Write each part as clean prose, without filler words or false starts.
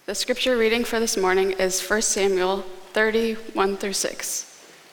The scripture reading for this morning is 1 Samuel 30, 1 through 6.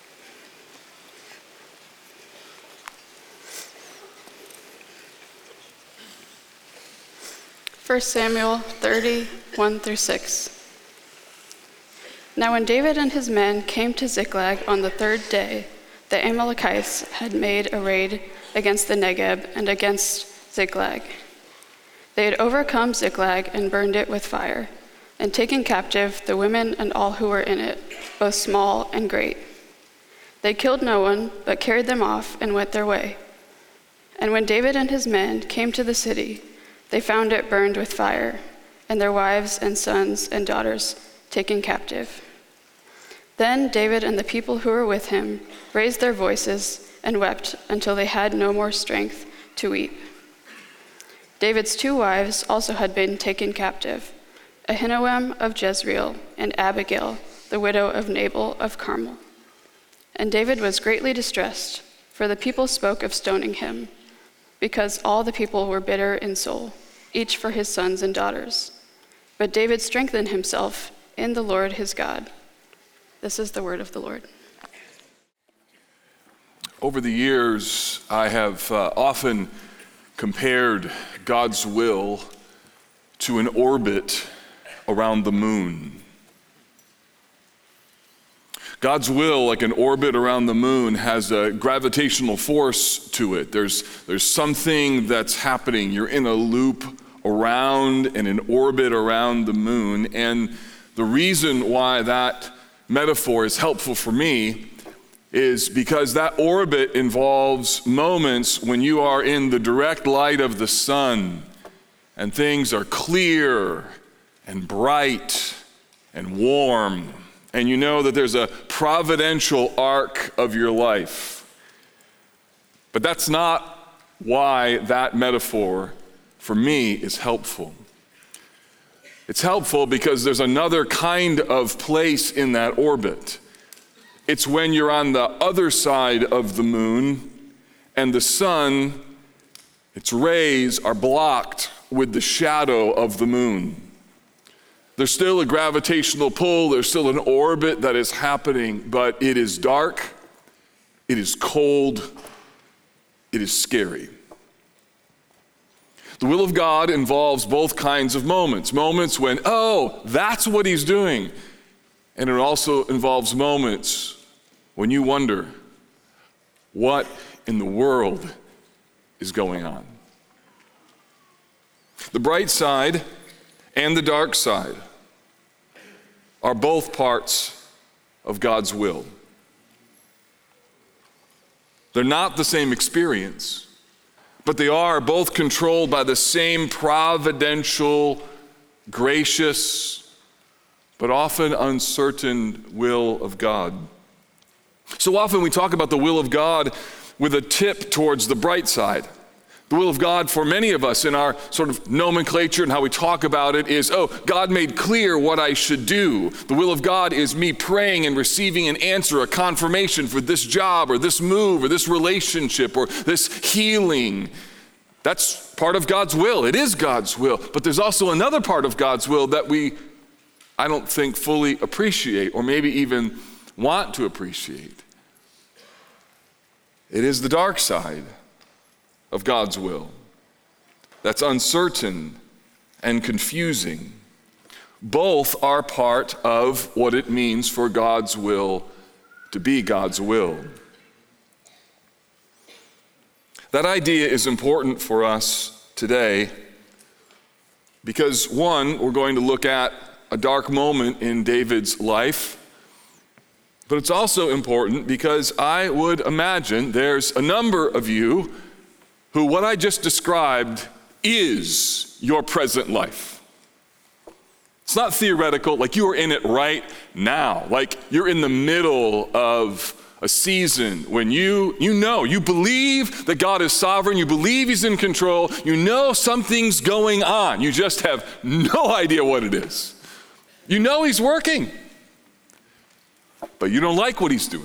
First Samuel 30, 1 through 6. Now when David and his men came to Ziklag on the third day, the Amalekites had made a raid against the Negeb and against Ziklag. They had overcome Ziklag and burned it with fire, and taken captive the women and all who were in it, both small and great. They killed no one, but carried them off and went their way. And when David and his men came to the city, they found it burned with fire, and their wives and sons and daughters taken captive. Then David and the people who were with him raised their voices and wept until they had no more strength to weep. David's 2 wives also had been taken captive, Ahinoam of Jezreel and Abigail, the widow of Nabal of Carmel. And David was greatly distressed, for the people spoke of stoning him, because all the people were bitter in soul, each for his sons and daughters. But David strengthened himself in the Lord his God. This is the word of the Lord. Over the years, I have often compared God's will to an orbit around the moon. God's will, like an orbit around the moon, has a gravitational force to it. There's something that's happening. You're in a loop around and an orbit around the moon. And the reason why that metaphor is helpful for me is because that orbit involves moments when you are in the direct light of the sun and things are clear and bright and warm, and you know that there's a providential arc of your life. But that's not why that metaphor for me is helpful. It's helpful because there's another kind of place in that orbit. It's when you're on the other side of the moon and the sun, its rays are blocked with the shadow of the moon. There's still a gravitational pull, there's still an orbit that is happening, but it is dark, it is cold, it is scary. The will of God involves both kinds of moments. Moments when, oh, that's what he's doing. And it also involves moments when you wonder, what in the world is going on? The bright side and the dark side are both parts of God's will. They're not the same experience, but they are both controlled by the same providential, gracious, but often uncertain will of God. So often we talk about the will of God with a tip towards the bright side. The will of God for many of us in our sort of nomenclature and how we talk about it is, oh, God made clear what I should do. The will of God is me praying and receiving an answer, a confirmation for this job or this move or this relationship or this healing. That's part of God's will. It is God's will. But there's also another part of God's will that I don't think fully appreciate or maybe even want to appreciate. It is the dark side of God's will that's uncertain and confusing. Both are part of what it means for God's will to be God's will. That idea is important for us today because, one, we're going to look at a dark moment in David's life, but it's also important because I would imagine there's a number of you who what I just described is your present life. It's not theoretical, like you are in it right now, like you're in the middle of a season when you believe that God is sovereign, you believe he's in control, you know something's going on, you just have no idea what it is. You know he's working, but you don't like what he's doing.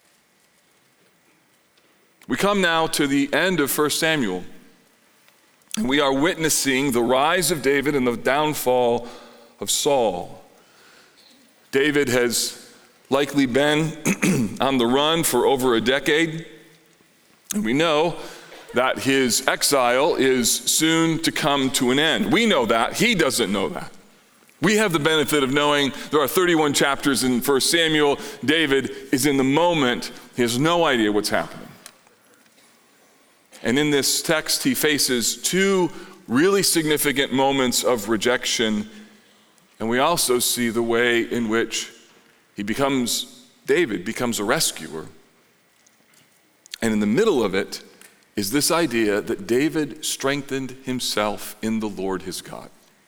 We come now to the end of 1 Samuel. And we are witnessing the rise of David and the downfall of Saul. David has likely been on the run for over a decade. And we know that his exile is soon to come to an end. We know that. He doesn't know that. We have the benefit of knowing there are 31 chapters in 1 Samuel. David is in the moment. He has no idea what's happening. And in this text, he faces two really significant moments of rejection. And we also see the way in which David becomes a rescuer. And in the middle of it is this idea that David strengthened himself in the Lord his God.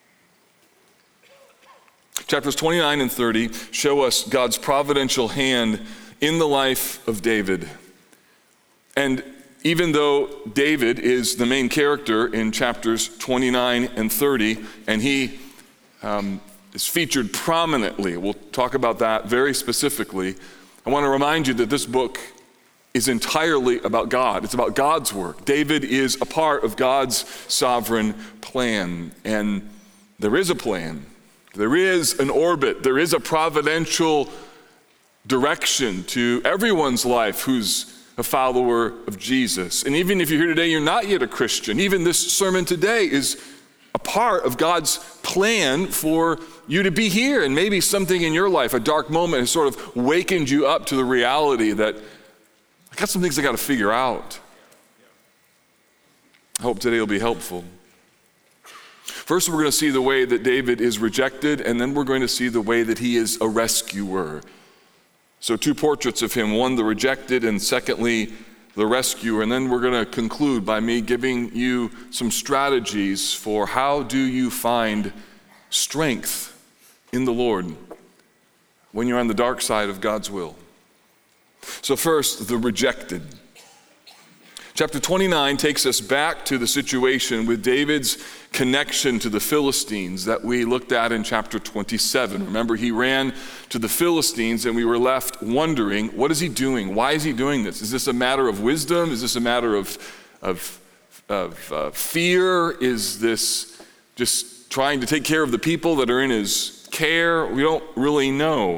Chapters 29 and 30 show us God's providential hand in the life of David. And even though David is the main character in chapters 29 and 30, and he is featured prominently, we'll talk about that very specifically, I want to remind you that this book is entirely about God. It's about God's work. David is a part of God's sovereign plan. And there is a plan. There is an orbit. There is a providential direction to everyone's life who's a follower of Jesus. And even if you're here today, you're not yet a Christian. Even this sermon today is a part of God's plan for you to be here. And maybe something in your life, a dark moment, has sort of wakened you up to the reality that I got some things I got to figure out. I hope today will be helpful. First, we're going to see the way that David is rejected, and then we're going to see the way that he is a rescuer. So two portraits of him, one the rejected, and secondly, the rescuer. And then we're going to conclude by me giving you some strategies for how do you find strength in the Lord when you're on the dark side of God's will. So first, the rejected. Chapter 29 takes us back to the situation with David's connection to the Philistines that we looked at in chapter 27. Remember, he ran to the Philistines and we were left wondering, what is he doing? Why is he doing this? Is this a matter of wisdom? Is this a matter of fear? Is this just trying to take care of the people that are in his care? We don't really know.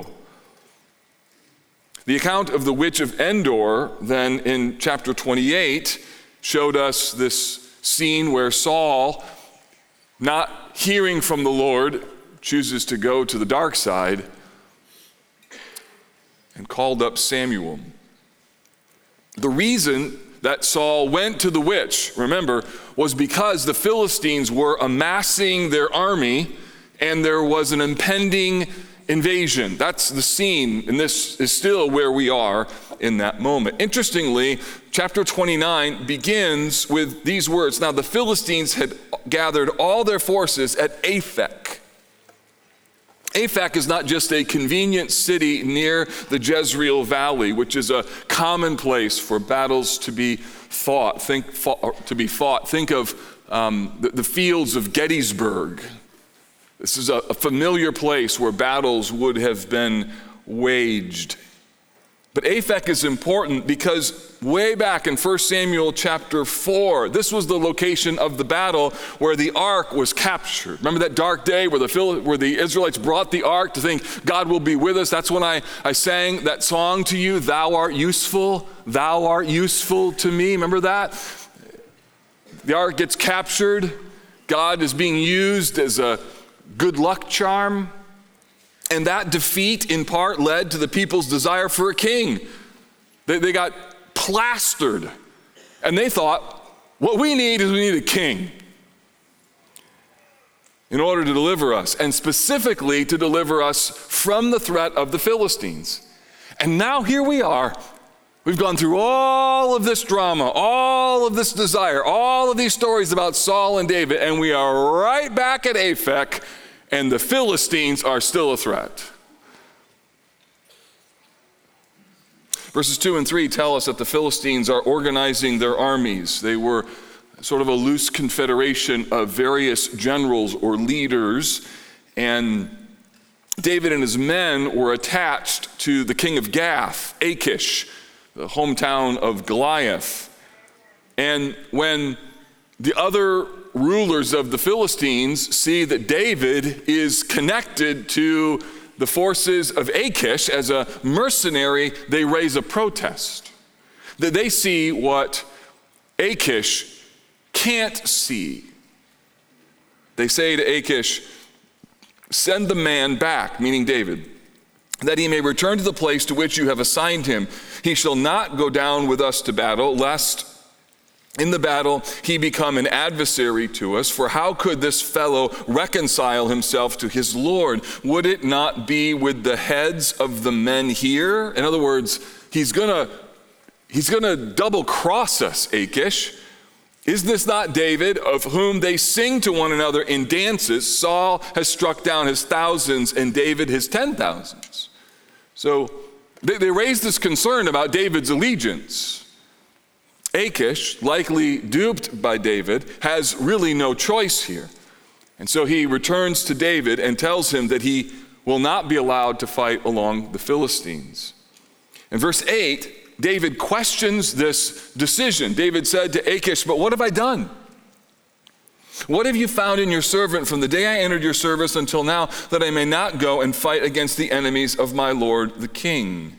The account of the witch of Endor, then in chapter 28, showed us this scene where Saul, not hearing from the Lord, chooses to go to the dark side and called up Samuel. The reason that Saul went to the witch, remember, was because the Philistines were amassing their army and there was an impending invasion. That's the scene, and this is still where we are in that moment. Interestingly, chapter 29 begins with these words. Now, the Philistines had gathered all their forces at Aphek. Aphek is not just a convenient city near the Jezreel Valley, which is a common place for battles to be fought. Think of the fields of Gettysburg. This is a familiar place where battles would have been waged. But Aphek is important because way back in 1 Samuel chapter 4, this was the location of the battle where the ark was captured. Remember that dark day where the Israelites brought the ark to think God will be with us? That's when I sang that song to you, thou art useful to me. Remember that? The ark gets captured. God is being used as a good luck charm. And that defeat in part led to the people's desire for a king. They got plastered. And they thought, what we need a king in order to deliver us, and specifically to deliver us from the threat of the Philistines. And now here we are. We've gone through all of this drama, all of this desire, all of these stories about Saul and David, and we are right back at Aphek, and the Philistines are still a threat. Verses 2 and 3 tell us that the Philistines are organizing their armies. They were sort of a loose confederation of various generals or leaders, and David and his men were attached to the king of Gath, Achish, the hometown of Goliath. And when the other rulers of the Philistines see that David is connected to the forces of Achish as a mercenary, they raise a protest. That they see what Achish can't see. They say to Achish, "Send the man back," meaning David, "that he may return to the place to which you have assigned him. He shall not go down with us to battle, lest in the battle he become an adversary to us. For how could this fellow reconcile himself to his Lord? Would it not be with the heads of the men here?" In other words, he's gonna double cross us, Achish. "Is this not David, of whom they sing to one another in dances? Saul has struck down his thousands and David his 10,000s. So they raise this concern about David's allegiance. Achish, likely duped by David, has really no choice here. And so he returns to David and tells him that he will not be allowed to fight along the Philistines. In verse 8, David questions this decision. David said to Achish, "But what have I done? What have you found in your servant from the day I entered your service until now, that I may not go and fight against the enemies of my lord the king?"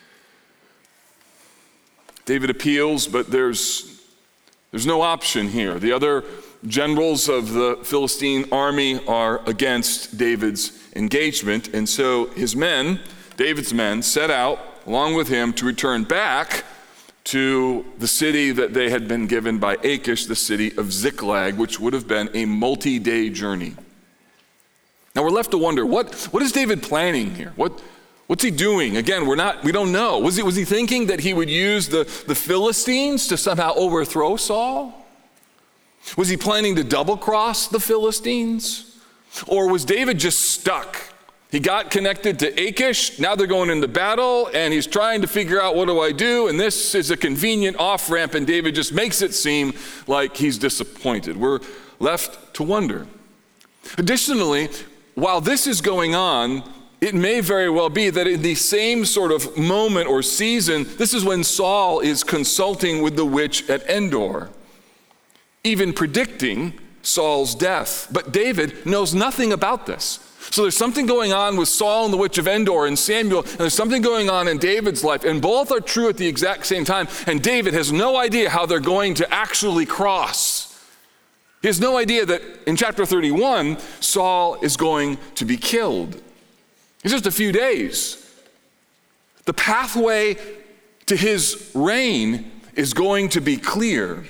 David appeals, but there's no option here. The other generals of the Philistine army are against David's engagement, and so his men, David's men, set out along with him to return back to the city that they had been given by Achish, the city of Ziklag, which would have been a multi-day journey. Now we're left to wonder, what is David planning here? What's he doing? Again, we don't know. Was he thinking that he would use the Philistines to somehow overthrow Saul? Was he planning to double cross the Philistines? Or was David just stuck? He got connected to Achish, now they're going into battle, and he's trying to figure out, what do I do? And this is a convenient off-ramp, and David just makes it seem like he's disappointed. We're left to wonder. Additionally, while this is going on, it may very well be that in the same sort of moment or season, this is when Saul is consulting with the witch at Endor, even predicting Saul's death. But David knows nothing about this. So there's something going on with Saul and the witch of Endor and Samuel, and there's something going on in David's life, and both are true at the exact same time, and David has no idea how they're going to actually cross. He has no idea that in chapter 31, Saul is going to be killed. It's just a few days. The pathway to his reign is going to be clear.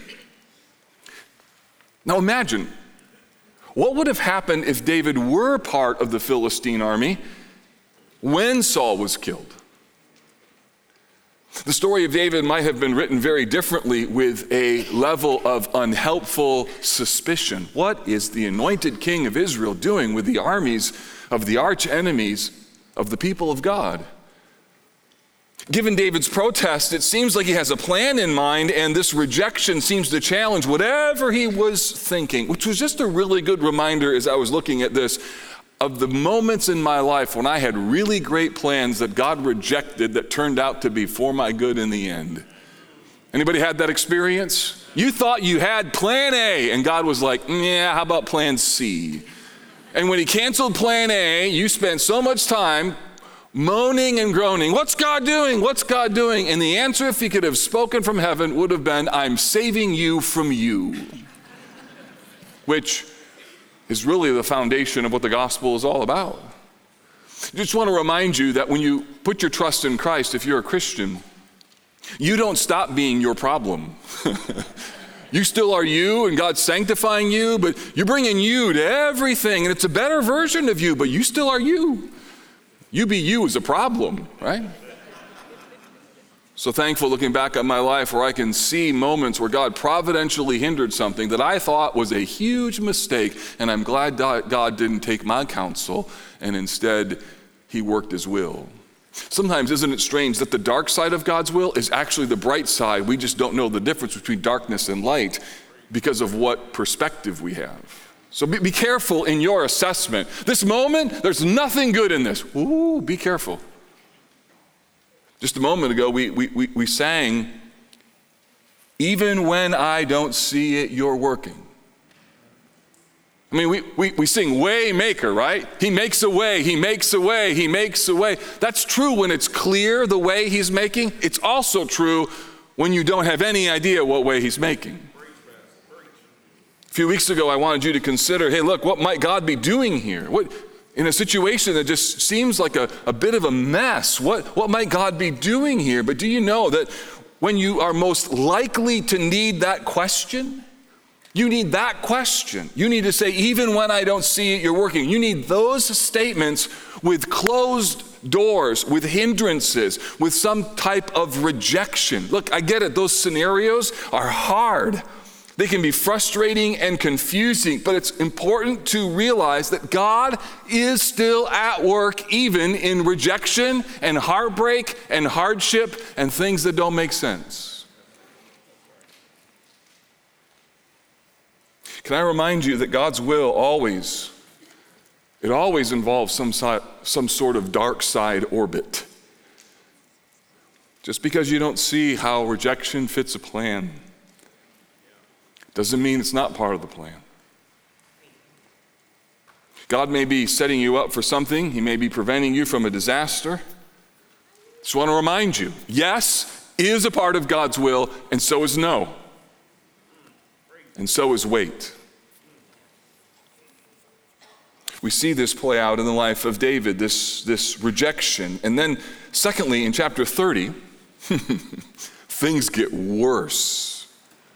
Now imagine, what would have happened if David were part of the Philistine army when Saul was killed? The story of David might have been written very differently, with a level of unhelpful suspicion. What is the anointed king of Israel doing with the armies of the arch enemies of the people of God? Given David's protest, it seems like he has a plan in mind, and this rejection seems to challenge whatever he was thinking, which was just a really good reminder as I was looking at this of the moments in my life when I had really great plans that God rejected that turned out to be for my good in the end. Anybody had that experience? You thought you had plan A, and God was like, "Yeah, how about plan C?" And when he canceled plan A, you spent so much time moaning and groaning, "What's God doing? What's God doing?" And the answer, if he could have spoken from heaven, would have been, "I'm saving you from you," which is really the foundation of what the gospel is all about. I just want to remind you that when you put your trust in Christ, if you're a Christian, you don't stop being your problem. You still are you, and God's sanctifying you, but you're bringing you to everything, and it's a better version of you, but you still are you. You be you is a problem, right? So thankful looking back at my life where I can see moments where God providentially hindered something that I thought was a huge mistake, and I'm glad God didn't take my counsel, and instead he worked his will. Sometimes, isn't it strange that the dark side of God's will is actually the bright side? We just don't know the difference between darkness and light because of what perspective we have. So be careful in your assessment. This moment, there's nothing good in this. Ooh, be careful. Just a moment ago, we sang, "Even when I don't see it, you're working." I mean, we sing way maker, right? He makes a way, he makes a way, he makes a way. That's true when it's clear the way he's making. It's also true when you don't have any idea what way he's making. A few weeks ago, I wanted you to consider, hey, look, what might God be doing here? What, in a situation that just seems like a bit of a mess, what might God be doing here? But do you know that when you are most likely to need that question, you need that question. You need to say, even when I don't see it, you're working. You need those statements with closed doors, with hindrances, with some type of rejection. Look, I get it. Those scenarios are hard. They can be frustrating and confusing, but it's important to realize that God is still at work, even in rejection and heartbreak and hardship and things that don't make sense. Can I remind you that God's will always involves some sort of dark side orbit. Just because you don't see how rejection fits a plan doesn't mean it's not part of the plan. God may be setting you up for something. He may be preventing you from a disaster. Just want to remind you, yes is a part of God's will, and so is no. And so is wait. We see this play out in the life of David, this rejection. And then, secondly, in chapter 30, things get worse.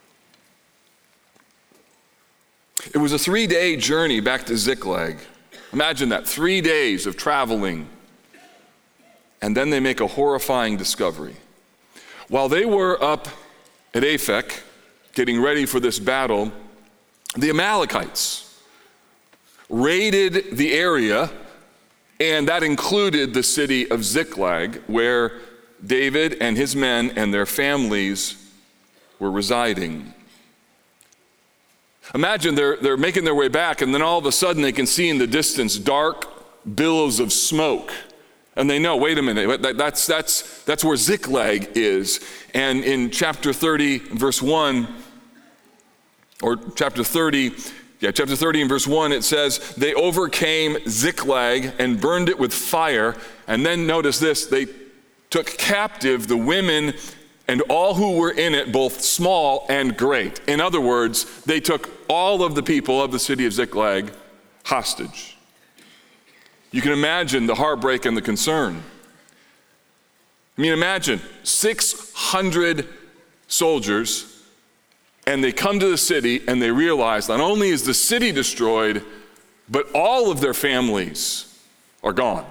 It was a 3-day journey back to Ziklag. Imagine that, 3 days of traveling. And then they make a horrifying discovery. While they were up at Aphek, getting ready for this battle, the Amalekites raided the area, and that included the city of Ziklag, where David and his men and their families were residing. Imagine they're making their way back, and then all of a sudden they can see in the distance dark billows of smoke. And they know, wait a minute, that's where Ziklag is. And in chapter 30, verse 1, or chapter 30 and verse 1, it says, they overcame Ziklag and burned it with fire. And then notice this, they took captive the women and all who were in it, both small and great. In other words, they took all of the people of the city of Ziklag hostage. You can imagine the heartbreak and the concern. I mean, imagine 600 soldiers, and they come to the city and they realize not only is the city destroyed, but all of their families are gone.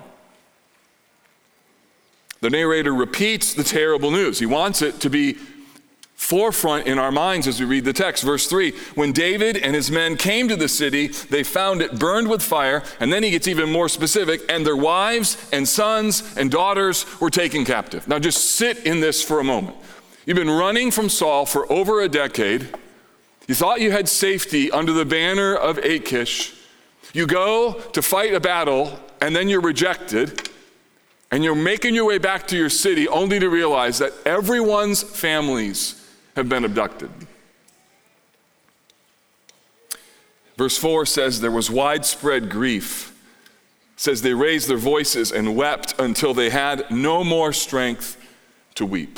The narrator repeats the terrible news. He wants it to be forefront in our minds as we read the text. Verse 3, when David and his men came to the city, they found it burned with fire, and then he gets even more specific, and their wives and sons and daughters were taken captive. Now just sit in this for a moment. You've been running from Saul for over a decade. You thought you had safety under the banner of Achish. You go to fight a battle, and then you're rejected, and you're making your way back to your city only to realize that everyone's families have been abducted. Verse 4 says there was widespread grief. It says they raised their voices and wept until they had no more strength to weep.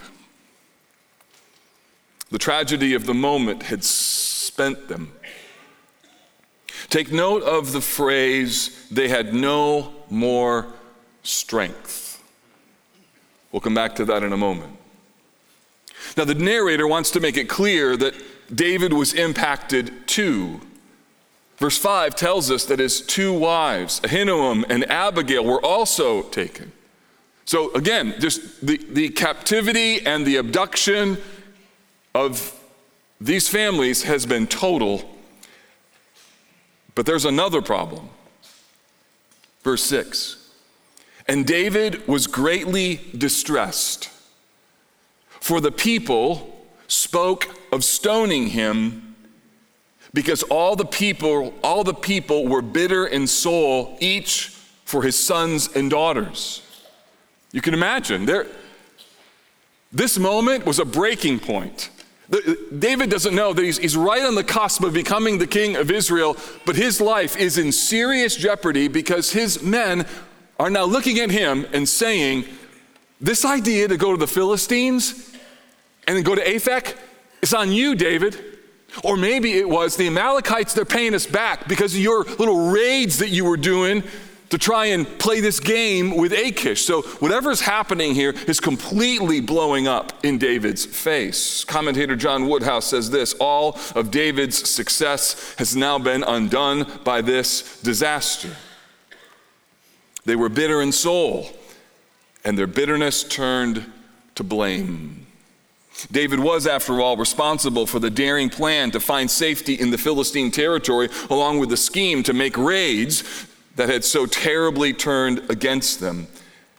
The tragedy of the moment had spent them. Take note of the phrase, they had no more strength. We'll come back to that in a moment. Now, the narrator wants to make it clear that David was impacted too. Verse 5 tells us that his 2 wives, Ahinoam and Abigail, were also taken. So again, just the captivity and the abduction of these families has been total. But there's another problem. Verse 6. And David was greatly distressed, for the people spoke of stoning him, because all the people were bitter in soul, each for his sons and daughters. You can imagine, this moment was a breaking point. David doesn't know that he's right on the cusp of becoming the king of Israel, but his life is in serious jeopardy because his men are now looking at him and saying, this idea to go to the Philistines and then go to Aphek, it's on you, David. Or maybe it was the Amalekites, they're paying us back because of your little raids that you were doing to try and play this game with Achish. So whatever's happening here is completely blowing up in David's face. Commentator John Woodhouse says this: all of David's success has now been undone by this disaster. They were bitter in soul, and their bitterness turned to blame. David was, after all, responsible for the daring plan to find safety in the Philistine territory, along with the scheme to make raids that had so terribly turned against them.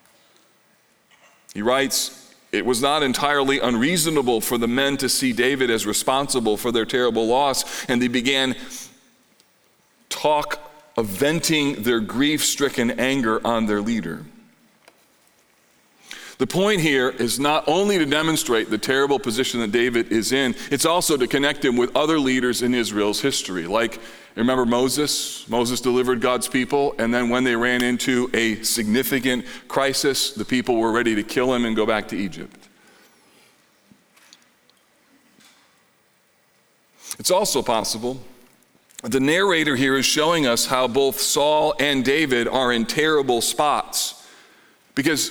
He writes, it was not entirely unreasonable for the men to see David as responsible for their terrible loss, and they began talk of venting their grief-stricken anger on their leader. The point here is not only to demonstrate the terrible position that David is in, it's also to connect him with other leaders in Israel's history. Like, remember Moses? Moses delivered God's people, and then when they ran into a significant crisis, the people were ready to kill him and go back to Egypt. It's also possible the narrator here is showing us how both Saul and David are in terrible spots, because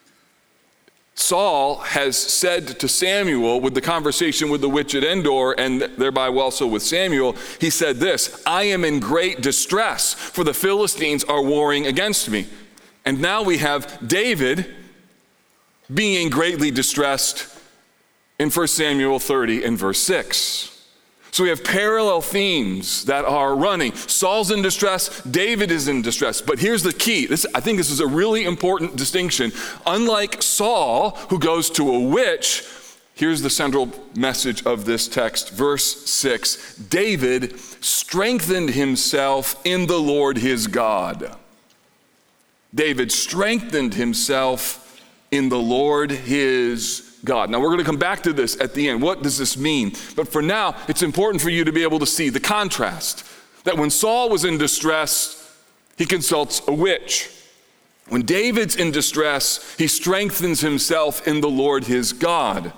Saul has said to Samuel, with the conversation with the witch at Endor, and thereby also with Samuel, he said this: I am in great distress, for the Philistines are warring against me. And now we have David being greatly distressed in 1 Samuel 30 and verse 6. So we have parallel themes that are running. Saul's in distress, David is in distress. But here's the key. I think this is a really important distinction. Unlike Saul, who goes to a witch, here's the central message of this text. Verse 6, David strengthened himself in the Lord his God. David strengthened himself in the Lord his God. Now we're going to come back to this at the end. What does this mean? But for now, it's important for you to be able to see the contrast. That when Saul was in distress, he consults a witch. When David's in distress, he strengthens himself in the Lord his God.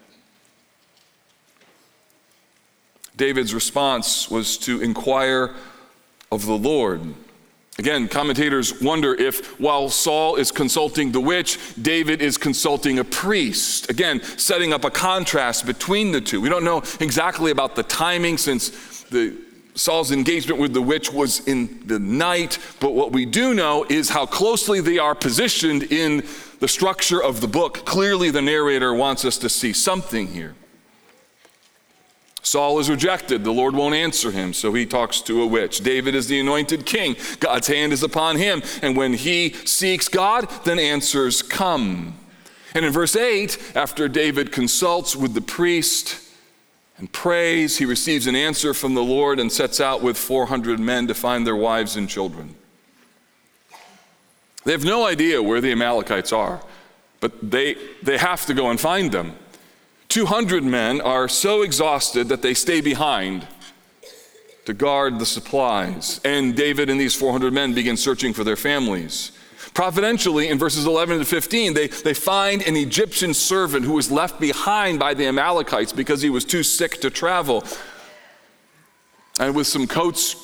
David's response was to inquire of the Lord. Again, commentators wonder if while Saul is consulting the witch, David is consulting a priest. Again, setting up a contrast between the two. We don't know exactly about the timing, since Saul's engagement with the witch was in the night, but what we do know is how closely they are positioned in the structure of the book. Clearly, the narrator wants us to see something here. Saul is rejected. The Lord won't answer him, so he talks to a witch. David is the anointed king. God's hand is upon him. And when he seeks God, then answers come. And in verse 8, after David consults with the priest and prays, he receives an answer from the Lord and sets out with 400 men to find their wives and children. They have no idea where the Amalekites are, but they have to go and find them. 200 men are so exhausted that they stay behind to guard the supplies. And David and these 400 men begin searching for their families. Providentially, in verses 11 to 15, they find an Egyptian servant who was left behind by the Amalekites because he was too sick to travel. And with some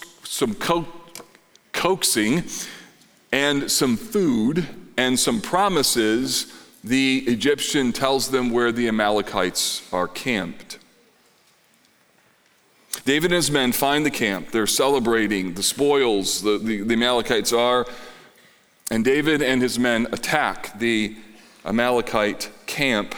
coaxing and some food and some promises, the Egyptian tells them where the Amalekites are camped. David and his men find the camp. They're celebrating the spoils the Amalekites are. And David and his men attack the Amalekite camp.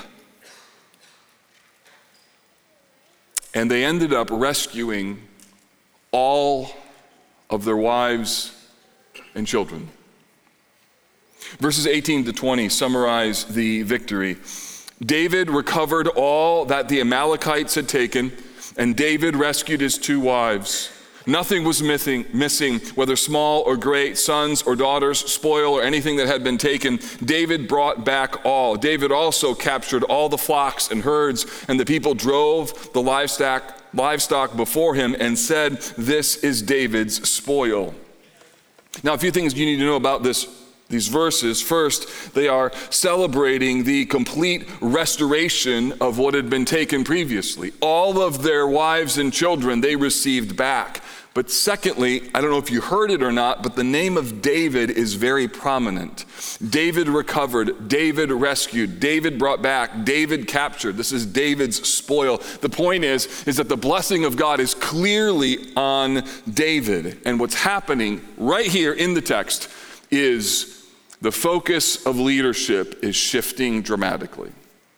And they ended up rescuing all of their wives and children. Verses 18 to 20 summarize the victory. David recovered all that the Amalekites had taken, and David rescued his 2 wives. Nothing was missing, whether small or great, sons or daughters, spoil or anything that had been taken. David brought back all. David also captured all the flocks and herds, and the people drove the livestock before him and said, "This is David's spoil." Now, a few things you need to know about these verses. First, they are celebrating the complete restoration of what had been taken previously. All of their wives and children they received back. But secondly, I don't know if you heard it or not, but the name of David is very prominent. David recovered, David rescued, David brought back, David captured. This is David's spoil. The point is that the blessing of God is clearly on David. And what's happening right here in the text is the focus of leadership is shifting dramatically.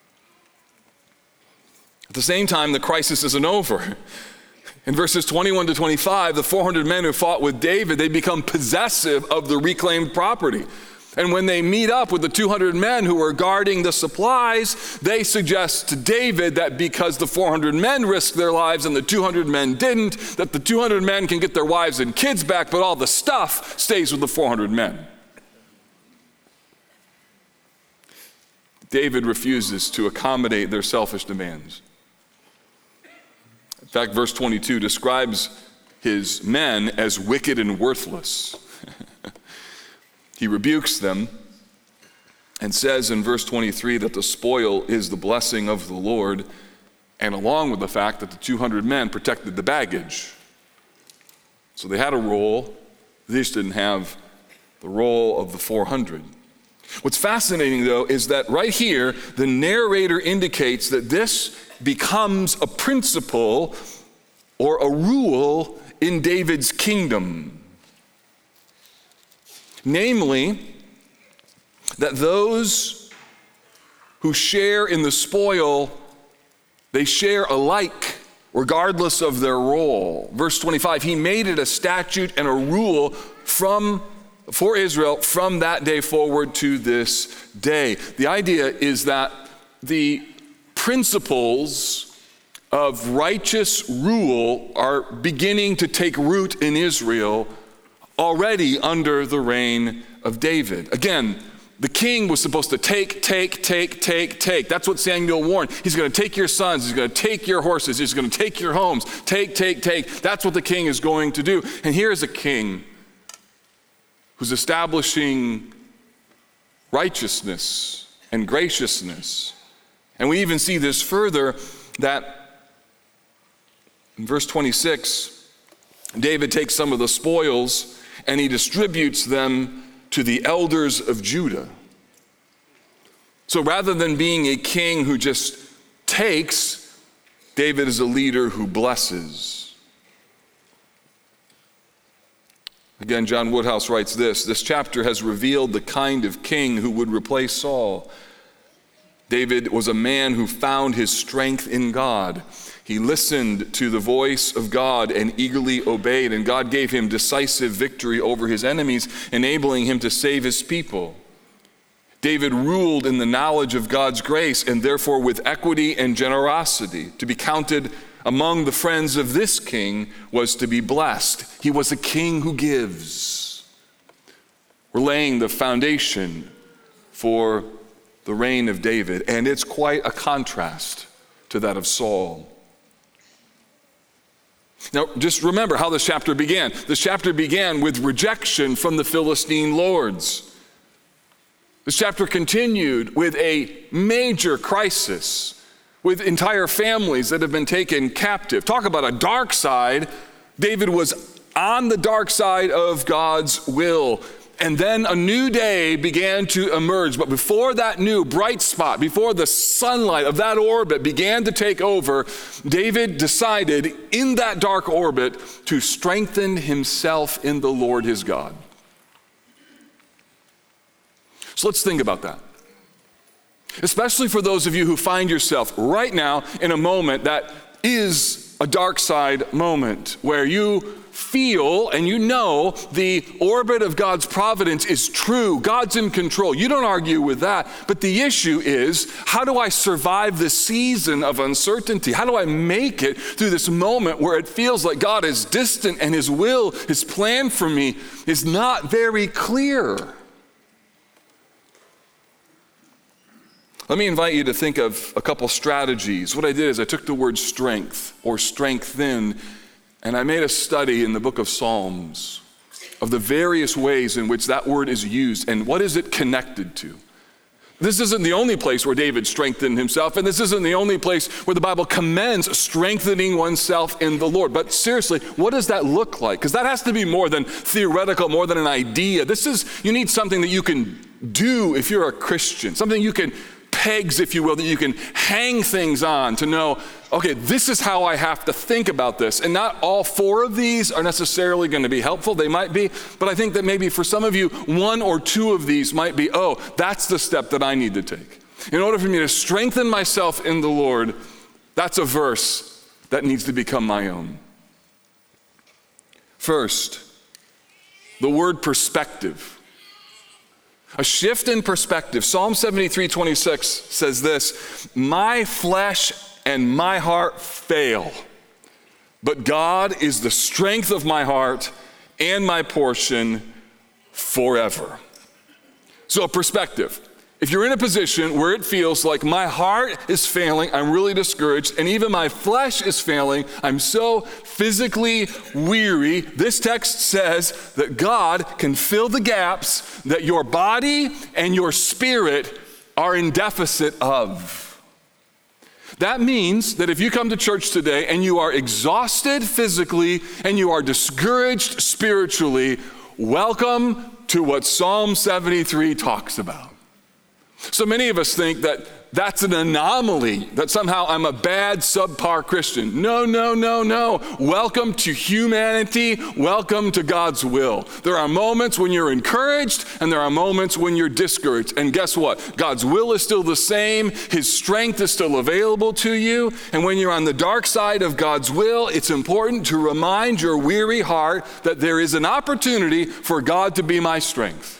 At the same time, the crisis isn't over. In verses 21 to 25, the 400 men who fought with David, they become possessive of the reclaimed property. And when they meet up with the 200 men who were guarding the supplies, they suggest to David that because the 400 men risked their lives and the 200 men didn't, that the 200 men can get their wives and kids back, but all the stuff stays with the 400 men. David refuses to accommodate their selfish demands. In fact, verse 22 describes his men as wicked and worthless. He rebukes them and says in verse 23 that the spoil is the blessing of the Lord, and along with the fact that the 200 men protected the baggage. So they had a role, they just didn't have the role of the 400. What's fascinating, though, is that right here, the narrator indicates that this becomes a principle or a rule in David's kingdom. Namely, that those who share in the spoil, they share alike, regardless of their role. Verse 25, he made it a statute and a rule for Israel from that day forward to this day. The idea is that the principles of righteous rule are beginning to take root in Israel already under the reign of David. Again, the king was supposed to take. That's what Samuel warned. He's going to take your sons. He's going to take your horses. He's going to take your homes. Take. That's what the king is going to do. And here is a king who's establishing righteousness and graciousness. And we even see this further, that in verse 26, David takes some of the spoils and he distributes them to the elders of Judah. So rather than being a king who just takes, David is a leader who blesses. Again, John Woodhouse writes this chapter has revealed the kind of king who would replace Saul. David was a man who found his strength in God. He listened to the voice of God and eagerly obeyed, and God gave him decisive victory over his enemies, enabling him to save his people. David ruled in the knowledge of God's grace, and therefore with equity and generosity. To be counted among the friends of this king was to be blessed. He was a king who gives. We're laying the foundation for the reign of David, and it's quite a contrast to that of Saul. Now, just remember how this chapter began. This chapter began with rejection from the Philistine lords. This chapter continued with a major crisis, with entire families that have been taken captive. Talk about a dark side. David was on the dark side of God's will. And then a new day began to emerge. But before that new bright spot, before the sunlight of that orbit began to take over, David decided in that dark orbit to strengthen himself in the Lord his God. So let's think about that. Especially for those of you who find yourself right now in a moment that is a dark side moment, where you feel and you know the orbit of God's providence is true. God's in control. You don't argue with that. But the issue is, how do I survive this season of uncertainty? How do I make it through this moment where it feels like God is distant and his will, his plan for me is not very clear? Let me invite you to think of a couple strategies. What I did is I took the word strength or strengthen, and I made a study in the book of Psalms of the various ways in which that word is used and what is it connected to. This isn't the only place where David strengthened himself, and this isn't the only place where the Bible commends strengthening oneself in the Lord. But seriously, what does that look like? Because that has to be more than theoretical, more than an idea. You need something that you can do if you're a Christian, something you can pegs, if you will, that you can hang things on to know, okay, this is how I have to think about this. And not all four of these are necessarily going to be helpful. They might be, but I think that maybe for some of you, one or two of these might be, oh, that's the step that I need to take. In order for me to strengthen myself in the Lord, that's a verse that needs to become my own. First, the word perspective. A shift in perspective. Psalm 73:26 says this, "My flesh and my heart fail, but God is the strength of my heart and my portion forever." So a perspective. If you're in a position where it feels like my heart is failing, I'm really discouraged, and even my flesh is failing, I'm so physically weary, this text says that God can fill the gaps that your body and your spirit are in deficit of. That means that if you come to church today and you are exhausted physically and you are discouraged spiritually, welcome to what Psalm 73 talks about. So many of us think that that's an anomaly, that somehow I'm a bad, subpar Christian. No. Welcome to humanity. Welcome to God's will. There are moments when you're encouraged, and there are moments when you're discouraged. And guess what? God's will is still the same. His strength is still available to you. And when you're on the dark side of God's will, it's important to remind your weary heart that there is an opportunity for God to be my strength.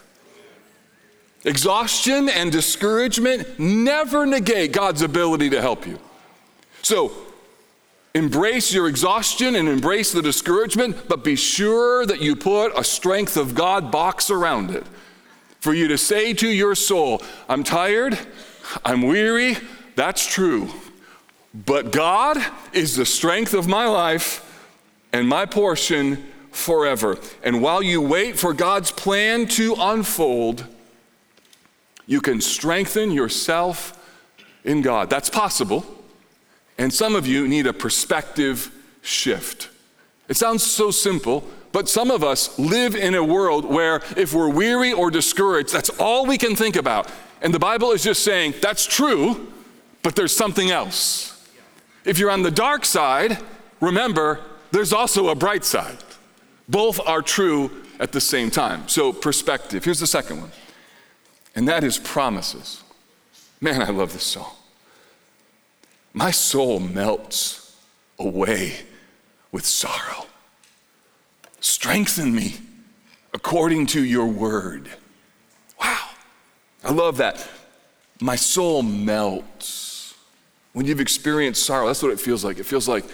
Exhaustion and discouragement never negate God's ability to help you. So embrace your exhaustion and embrace the discouragement, but be sure that you put a strength of God box around it for you to say to your soul, I'm tired, I'm weary, that's true, but God is the strength of my life and my portion forever. And while you wait for God's plan to unfold, you can strengthen yourself in God. That's possible. And some of you need a perspective shift. It sounds so simple, but some of us live in a world where if we're weary or discouraged, that's all we can think about. And the Bible is just saying, that's true, but there's something else. If you're on the dark side, remember, there's also a bright side. Both are true at the same time. So perspective. Here's the second one. And that is promises. Man, I love this song. My soul melts away with sorrow. Strengthen me according to your word. Wow, I love that. My soul melts. When you've experienced sorrow, that's what it feels like. It feels like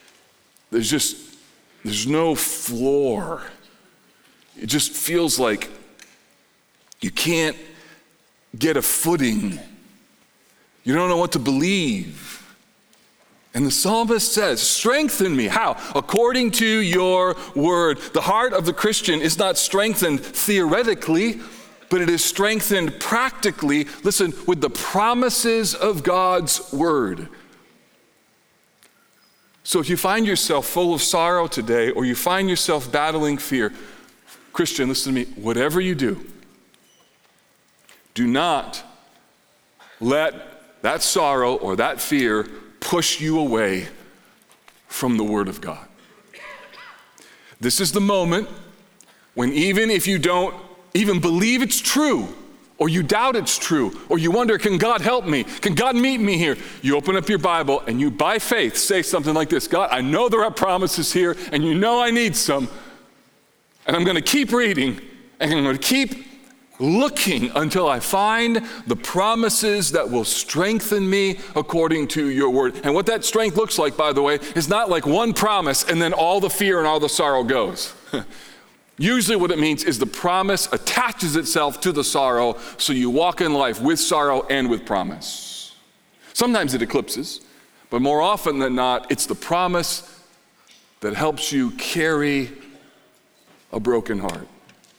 there's no floor. It just feels like you can't get a footing. You don't know what to believe. And the psalmist says, strengthen me. How? According to your word. The heart of the Christian is not strengthened theoretically, but it is strengthened practically, listen, with the promises of God's word. So if you find yourself full of sorrow today, or you find yourself battling fear, Christian, listen to me, whatever you do, do not let that sorrow or that fear push you away from the Word of God. This is the moment when even if you don't even believe it's true, or you doubt it's true, or you wonder, can God help me? Can God meet me here? You open up your Bible and you, by faith, say something like this, God, I know there are promises here, and you know I need some. And I'm going to keep reading, and I'm going to keep looking until I find the promises that will strengthen me according to your word. And what that strength looks like, by the way, is not like one promise and then all the fear and all the sorrow goes. Usually what it means is the promise attaches itself to the sorrow, so you walk in life with sorrow and with promise. Sometimes it eclipses, but more often than not, it's the promise that helps you carry a broken heart.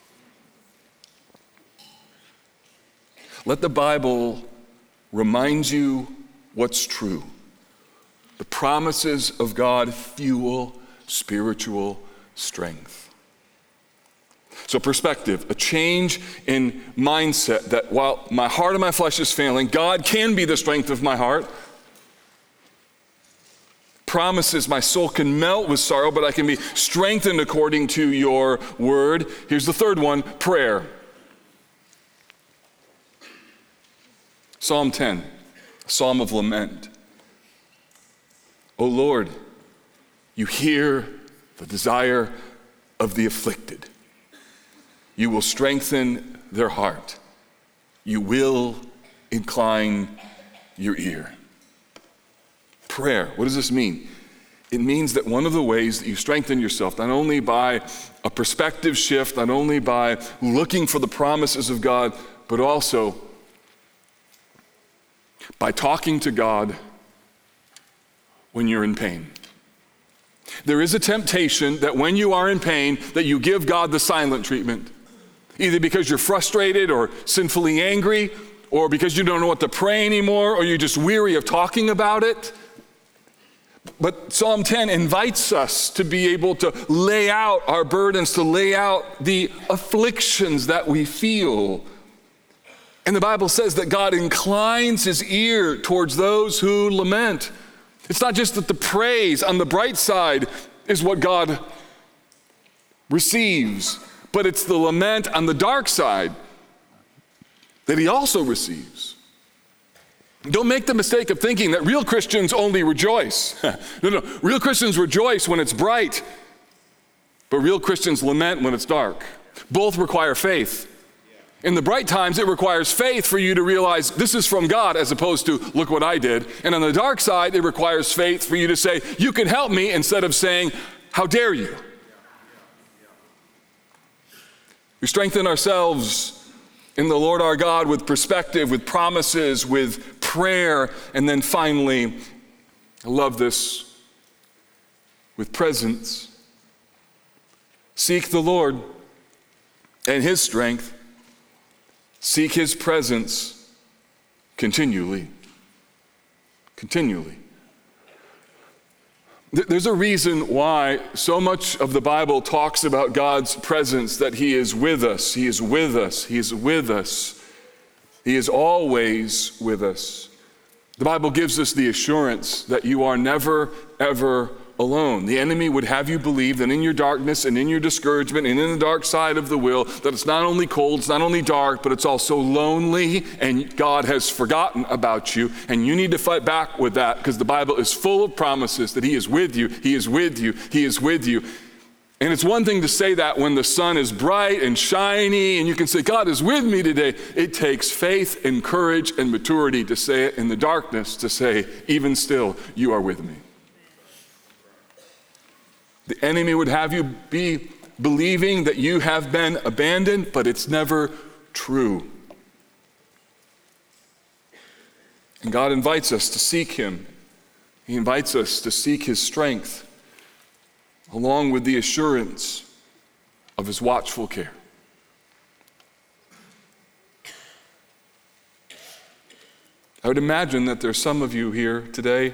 Let the Bible remind you what's true. The promises of God fuel spiritual strength. So perspective, a change in mindset that while my heart and my flesh is failing, God can be the strength of my heart. Promises my soul can melt with sorrow, but I can be strengthened according to your word. Here's the third one, prayer. Psalm 10, a psalm of lament. O Lord, you hear the desire of the afflicted. You will strengthen their heart. You will incline your ear. Prayer, what does this mean? It means that one of the ways that you strengthen yourself, not only by a perspective shift, not only by looking for the promises of God, but also by talking to God when you're in pain. There is a temptation that when you are in pain, that you give God the silent treatment. Either because you're frustrated or sinfully angry, or because you don't know what to pray anymore, or you're just weary of talking about it. But Psalm 10 invites us to be able to lay out our burdens, to lay out the afflictions that we feel. And the Bible says that God inclines his ear towards those who lament. It's not just that the praise on the bright side is what God receives, but it's the lament on the dark side that he also receives. Don't make the mistake of thinking that real Christians only rejoice. No, real Christians rejoice when it's bright, but real Christians lament when it's dark. Both require faith. In the bright times, it requires faith for you to realize this is from God as opposed to, look what I did. And on the dark side, it requires faith for you to say, you can help me, instead of saying, how dare you? We strengthen ourselves in the Lord our God with perspective, with promises, with prayer, and then finally, I love this, with presence. Seek the Lord and his strength. Seek his presence continually. Continually. There's a reason why so much of the Bible talks about God's presence, that he is with us, he is with us, he is with us. He is always with us. The Bible gives us the assurance that you are never, ever alone. The enemy would have you believe that in your darkness and in your discouragement and in the dark side of the will, that it's not only cold, it's not only dark, but it's also lonely, and God has forgotten about you. And you need to fight back with that, because the Bible is full of promises that he is with you, he is with you, he is with you. And it's one thing to say that when the sun is bright and shiny and you can say, God is with me today. It takes faith and courage and maturity to say it in the darkness, to say, even still, you are with me. The enemy would have you be believing that you have been abandoned, but it's never true. And God invites us to seek him. He invites us to seek his strength, along with the assurance of his watchful care. I would imagine that there's some of you here today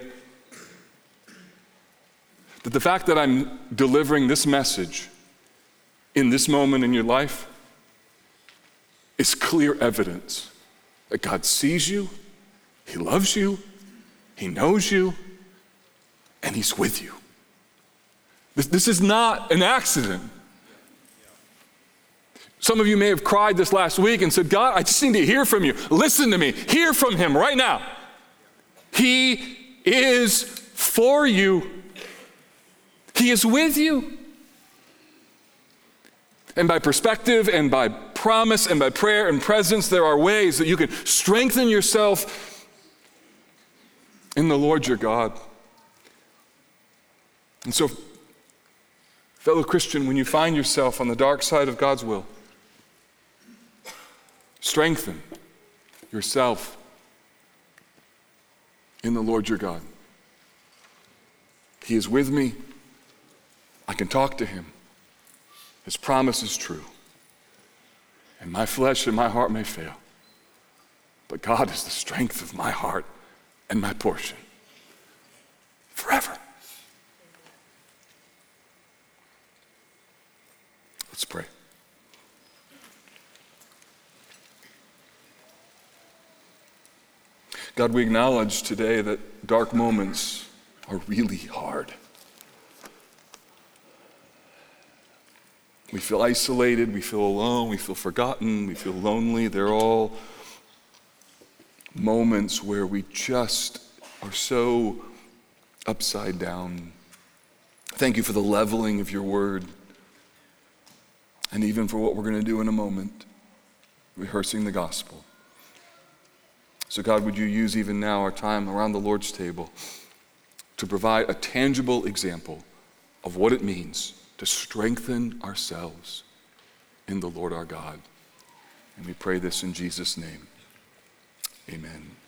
that the fact that I'm delivering this message in this moment in your life is clear evidence that God sees you, he loves you, he knows you, and he's with you. This is not an accident. Some of you may have cried this last week and said, God, I just need to hear from you. Listen to me. Hear from him right now. He is for you. He is with you. And by perspective and by promise and by prayer and presence, there are ways that you can strengthen yourself in the Lord your God. And so, fellow Christian, when you find yourself on the dark side of God's will, strengthen yourself in the Lord your God. He is with me. I can talk to him. His promise is true. And my flesh and my heart may fail, but God is the strength of my heart and my portion forever. Let's pray. God, we acknowledge today that dark moments are really hard. We feel isolated, we feel alone, we feel forgotten, we feel lonely. They're all moments where we just are so upside down. Thank you for the leveling of your word, and even for what we're going to do in a moment, rehearsing the gospel. So God, would you use even now our time around the Lord's table to provide a tangible example of what it means to strengthen ourselves in the Lord our God. And we pray this in Jesus' name. Amen.